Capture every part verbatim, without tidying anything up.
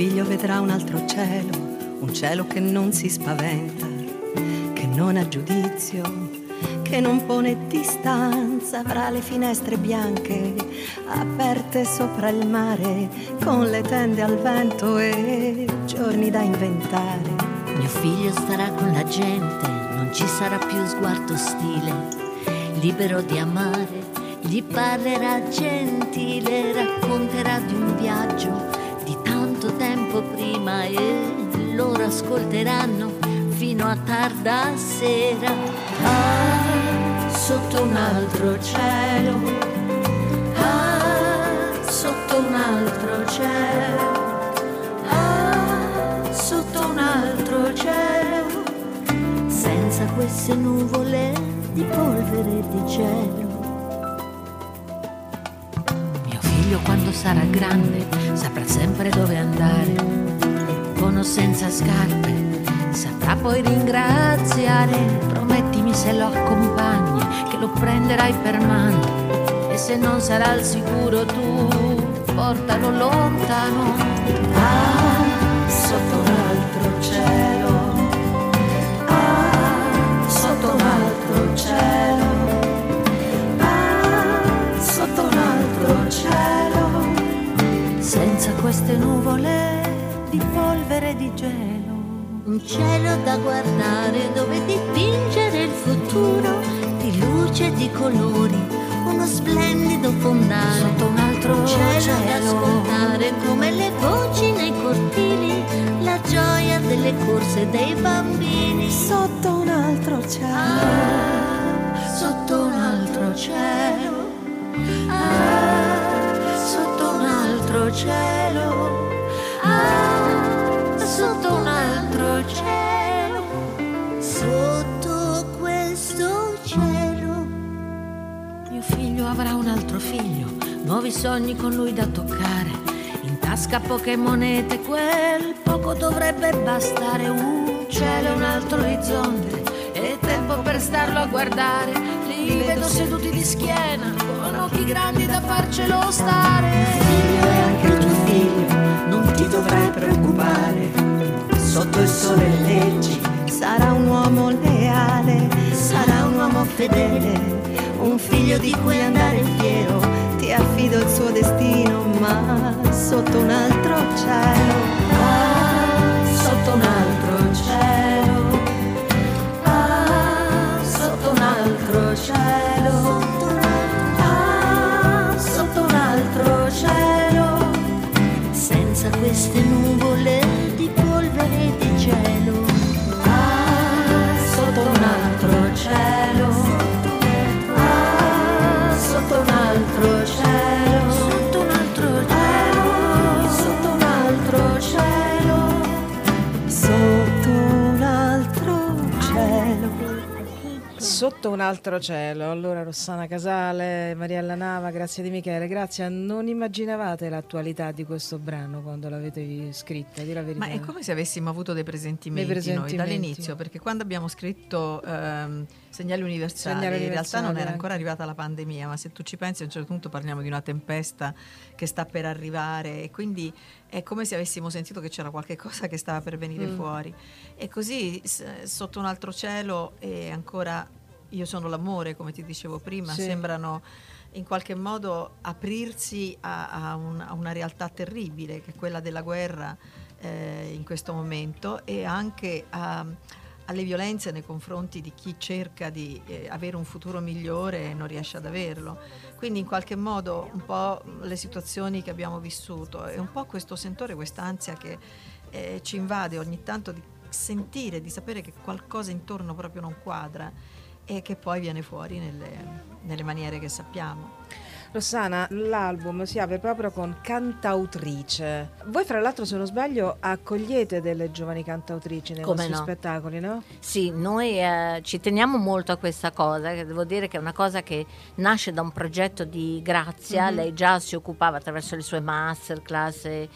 figlio vedrà un altro cielo, un cielo che non si spaventa, che non ha giudizio, che non pone distanza, avrà le finestre bianche aperte sopra il mare, con le tende al vento e giorni da inventare. Mio figlio starà con la gente, non ci sarà più sguardo ostile, libero di amare, gli parlerà gentile, racconterà di un viaggio di tanto tempo prima e loro ascolteranno fino a tarda sera. Ah, sotto un altro cielo, ah, sotto un altro cielo, ah, sotto un altro cielo, senza queste nuvole di polvere e di gelo. Mio figlio quando sarà grande saprà sempre dove andare, con o senza scarpe saprà poi ringraziare. Promettimi se lo accompagni che lo prenderai per mano, e se non sarà al sicuro tu portalo lontano. Ah, sotto un altro cielo, ah, sotto un altro cielo, ah, sotto un altro cielo, senza queste nuvole di polvere e di gelo. Un cielo da guardare dove dipingere il futuro di luce e di colori, uno splendido fondale. Sotto un altro cielo, cielo da ascoltare come le voci nei cortili, la gioia delle corse dei bambini. Sotto un altro cielo, ah, sotto un altro cielo, ah, sotto un altro cielo, ah, sotto un altro cielo, sotto questo cielo. Mio figlio avrà un altro figlio, nuovi sogni con lui da toccare, in tasca poche monete, quel poco dovrebbe bastare. Un cielo e un altro orizzonte, e tempo per starlo a guardare. Li vedo seduti di schiena, con occhi grandi da farcelo stare. figlio e anche il tuo figlio, non ti dovrai preoccupare, sotto il sole e leggi sarà un uomo leale, sarà un uomo fedele, un figlio di cui andare fiero, ti affido il suo destino, ma sotto un altro cielo, ah, sotto un altro cielo, ah, sotto un altro cielo, ah, sotto un altro cielo, senza queste nuvole di polvere e di gelo. Ah, sotto un altro cielo, ah, sotto un altro cielo, sotto un altro cielo, sotto un altro cielo, sotto un altro cielo. Sotto un altro cielo. Allora, Rossana Casale, Mariella Nava, Grazia Di Michele, Grazia, non immaginavate l'attualità di questo brano quando l'avete scritta, di la verità? Ma è come se avessimo avuto dei presentimenti, Dei presentimenti. noi dall'inizio, perché quando abbiamo scritto ehm, Segnali Universali, Segnali in realtà Universali, non era anche. ancora arrivata la pandemia, ma se tu ci pensi a un certo punto parliamo di una tempesta che sta per arrivare, e quindi è come se avessimo sentito che c'era qualche cosa che stava per venire Mm. fuori. E così s- sotto un altro cielo e ancora Io sono l'amore, come ti dicevo prima, Sì. sembrano in qualche modo aprirsi a, a, un, a una realtà terribile, che è quella della guerra eh, in questo momento, e anche a, alle violenze nei confronti di chi cerca di eh, avere un futuro migliore e non riesce ad averlo. Quindi in qualche modo un po' le situazioni che abbiamo vissuto e un po' questo sentore, quest'ansia che eh, ci invade ogni tanto, di sentire, di sapere che qualcosa intorno proprio non quadra, e che poi viene fuori nelle, nelle maniere che sappiamo. Rossana, l'album si apre proprio con cantautrice. Voi fra l'altro, se non sbaglio, accogliete delle giovani cantautrici nei Come vostri no? spettacoli, no? Sì, noi eh, ci teniamo molto a questa cosa, che devo dire che è una cosa che nasce da un progetto di Grazia. Mhm. Lei già si occupava attraverso le sue masterclass e,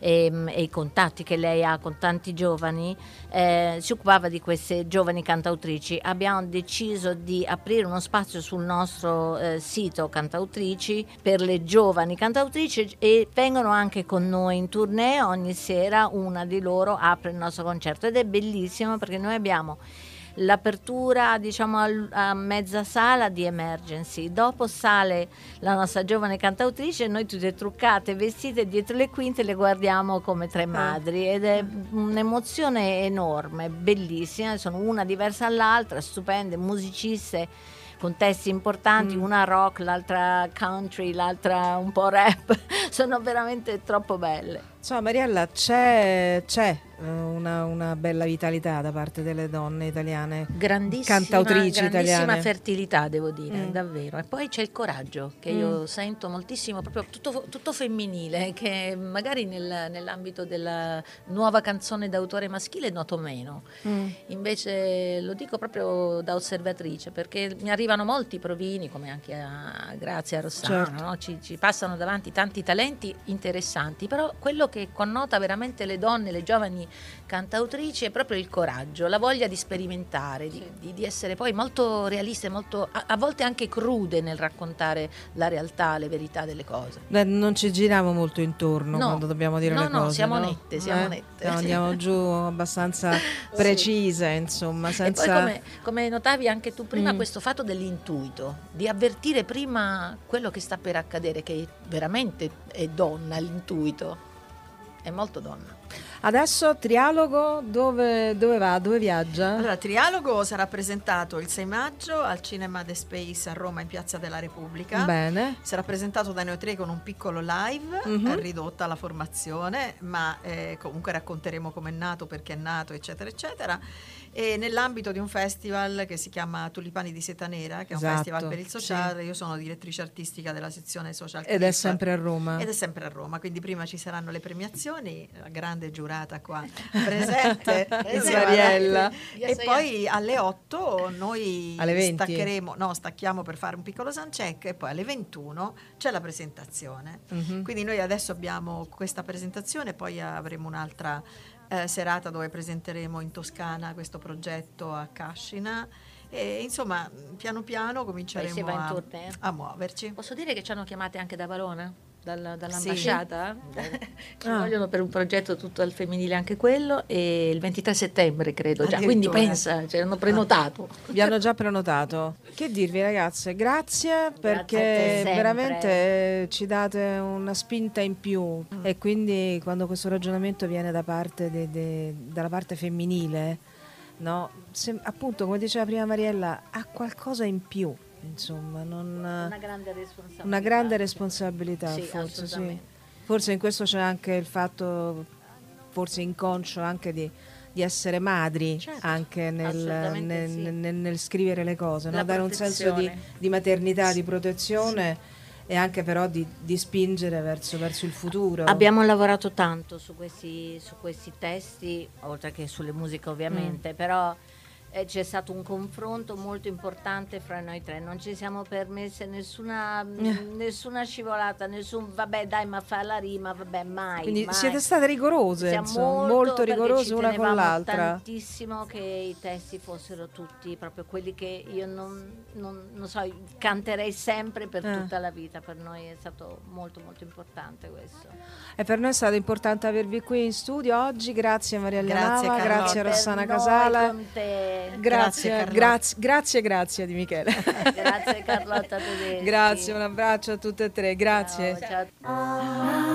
e, e i contatti che lei ha con tanti giovani, eh, si occupava di queste giovani cantautrici. Abbiamo deciso di aprire uno spazio sul nostro eh, sito Cantautrici per le giovani cantautrici, e vengono anche con noi in tournée. Ogni sera una di loro apre il nostro concerto ed è bellissimo, perché noi abbiamo l'apertura, diciamo, a mezza sala di Emergency, dopo sale la nostra giovane cantautrice e noi tutte truccate, vestite dietro le quinte, le guardiamo come tre madri, ed è un'emozione enorme, bellissima. Sono una diversa dall'altra, stupende musiciste con testi importanti, mm. una rock, l'altra country, l'altra un po' rap. Sono veramente troppo belle. Insomma, Mariella, c'è, c'è una, una bella vitalità da parte delle donne italiane, grandissima, cantautrici grandissima italiane. fertilità, devo dire, Mm. davvero. E poi c'è il coraggio, che Mm. io sento moltissimo, proprio tutto, tutto femminile, che magari nel, nell'ambito della nuova canzone d'autore maschile noto meno. Mm. Invece lo dico proprio da osservatrice, perché mi arrivano molti provini, come anche a Grazia, a Rossana, Certo. no? ci, ci passano davanti tanti talenti interessanti, però quello che connota veramente le donne, le giovani cantautrici, è proprio il coraggio, la voglia di sperimentare, di, di, di essere poi molto realiste, molto, a, a volte anche crude nel raccontare la realtà, le verità delle cose. Beh, non ci giriamo molto intorno No. quando dobbiamo dire No, le no, cose. siamo no? nette, siamo Eh? nette, No, sì. andiamo giù abbastanza precise, insomma, senza... E poi come, come notavi anche tu prima, Mm. questo fatto dell'intuito, di avvertire prima quello che sta per accadere, che veramente è donna l'intuito, è molto donna. Adesso Trialogo dove, dove va? Dove viaggia? Allora, Trialogo sarà presentato il sei maggio al Cinema The Space a Roma, in Piazza della Repubblica. Bene. Sarà presentato da Noi Tre con un piccolo live, Mhm. eh, ridotta la formazione, ma eh, comunque racconteremo come è nato, perché è nato, eccetera, eccetera. E nell'ambito di un festival che si chiama Tulipani di Seta Nera, che è un Esatto, festival per il sociale, sì. io sono direttrice artistica della sezione social Ed è clip. sempre a Roma. Ed è sempre a Roma, quindi prima ci saranno le premiazioni, la grande giurata qua presente, insieme a Mariella. e poi alle otto noi Alle venti. staccheremo, no, stacchiamo per fare un piccolo soundcheck, e poi alle ventuno c'è la presentazione. Mhm. Quindi noi adesso abbiamo questa presentazione, poi avremo un'altra eh, serata dove presenteremo in Toscana questo progetto a Cascina, e insomma piano piano cominceremo Poi si va in a, tournée. a muoverci. Posso dire che ci hanno chiamate anche da Valona? Dal- Sì. dall'ambasciata? Ci Ah. vogliono per un progetto tutto al femminile anche quello, e il ventitré settembre credo già, Addirittura. quindi pensa, ci hanno prenotato. Vi hanno già prenotato. Che dirvi, ragazze? Grazie, perché a te sempre. veramente ci date una spinta in più, e quindi quando questo ragionamento viene da parte de- de- dalla parte femminile, no? Se- appunto, come diceva prima Mariella, ha qualcosa in più, insomma, non, Una grande responsabilità. una grande responsabilità, Sì, forse sì. assolutamente. Forse in questo c'è anche il fatto, forse inconscio, anche di, di essere madri, Certo, anche nel, assolutamente nel, sì. nel- nel scrivere le cose, no? La Dare un senso di, protezione. di maternità, di protezione, e anche però di, di spingere verso, verso il futuro. Abbiamo lavorato tanto su questi, su questi testi, oltre che sulle musiche ovviamente, però eh, c'è stato un confronto molto importante fra noi tre, non ci siamo permesse nessuna, mh, nessuna scivolata, nessun vabbè dai ma fa la rima, vabbè mai. Quindi mai. siete state rigorose, Siamo insomma, molto, perché rigorose ci una con tenevamo l'altra. tantissimo che i testi fossero tutti proprio quelli che io non, non, non so, canterei sempre per Eh. tutta la vita. Per noi è stato molto molto importante questo. E per noi è stato importante avervi qui in studio oggi. Grazie Mariella Grazie, Nava, Carlotta. grazie a Rossana Per noi, Casale. con te. Grazie, Grazie, Carlotta. grazie, grazie, grazie di Michele. Grazie Carlotta Tedeschi. Grazie, un abbraccio a tutte e tre, grazie. Ciao, ciao.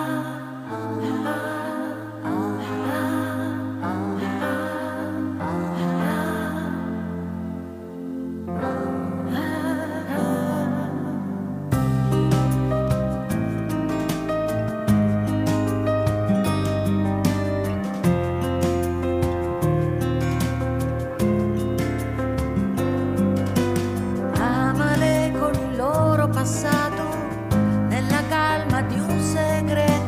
Amale con il loro passato, nella calma di un segreto.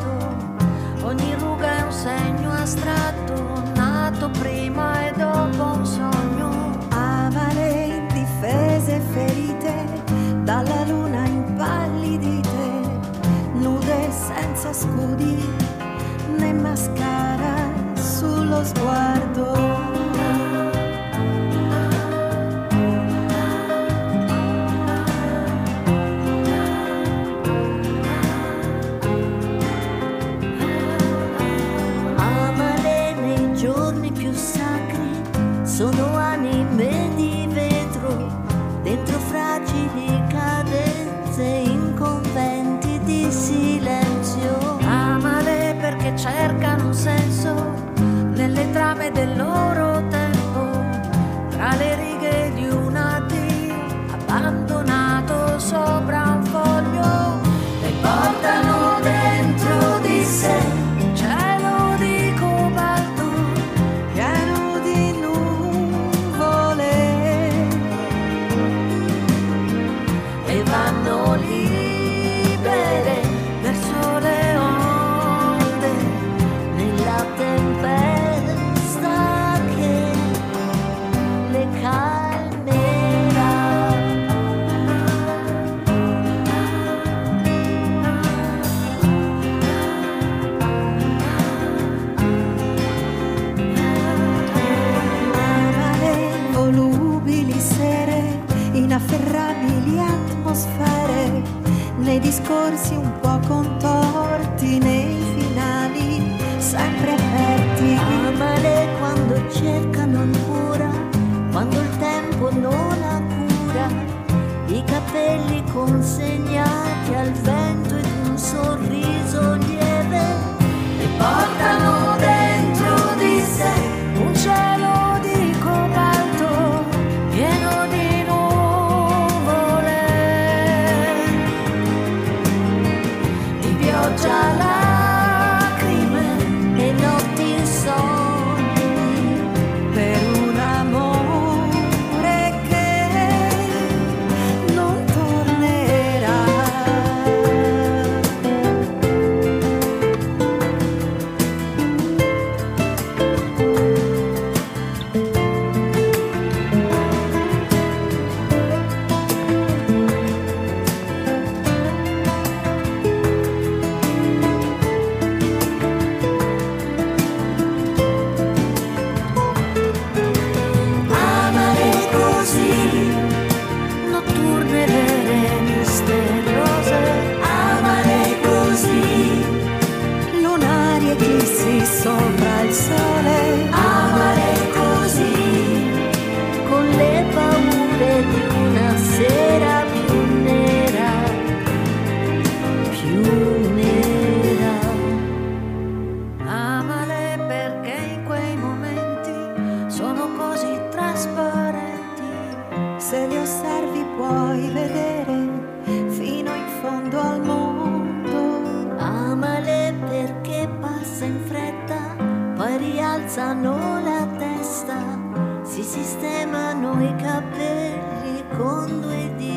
nei discorsi un po' contorti, nei finali sempre aperti. Amale quando cerca non cura, quando il tempo non ha cura, i capelli consegnati al vento ed un sorriso lieve, e portano dentro di sé un cielo di cobalto pieno di nuvole, di pioggia, lacrime e notti insonni, Per un amore che non tornerà. amare così, notturne, vere, misteriose, amare così, Lunari eclissi sopra il sole, amare così, con le paure di una sera più nera, più nera. Amale perché in quei momenti sono così trasparenti. se li osservi puoi vedere fino in fondo al mondo. Amale perché passa in fretta, poi rialzano la testa, si sistemano i capelli con due dita.